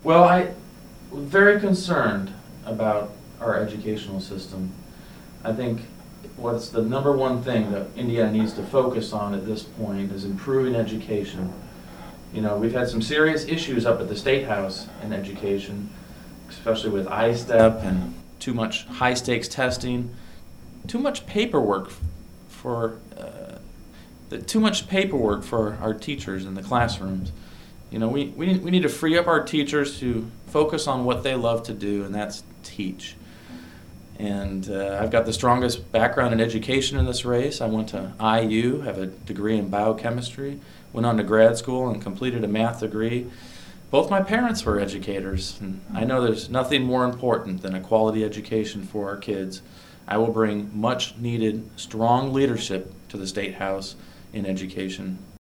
Well, I'm very concerned about our educational system. I think what's the number one thing that Indiana needs to focus on at this point is improving education. You know, we've had some serious issues up at the State House in education, especially with ISTEP and too much high-stakes testing, too much paperwork for our teachers in the classrooms. You know, we need to free up our teachers to focus on what they love to do, and that's teach. And I've got the strongest background in education in this race. I went to IU, have a degree in biochemistry, went on to grad school and completed a math degree. Both my parents were educators, and I know there's nothing more important than a quality education for our kids. I will bring much needed strong leadership to the State House in education.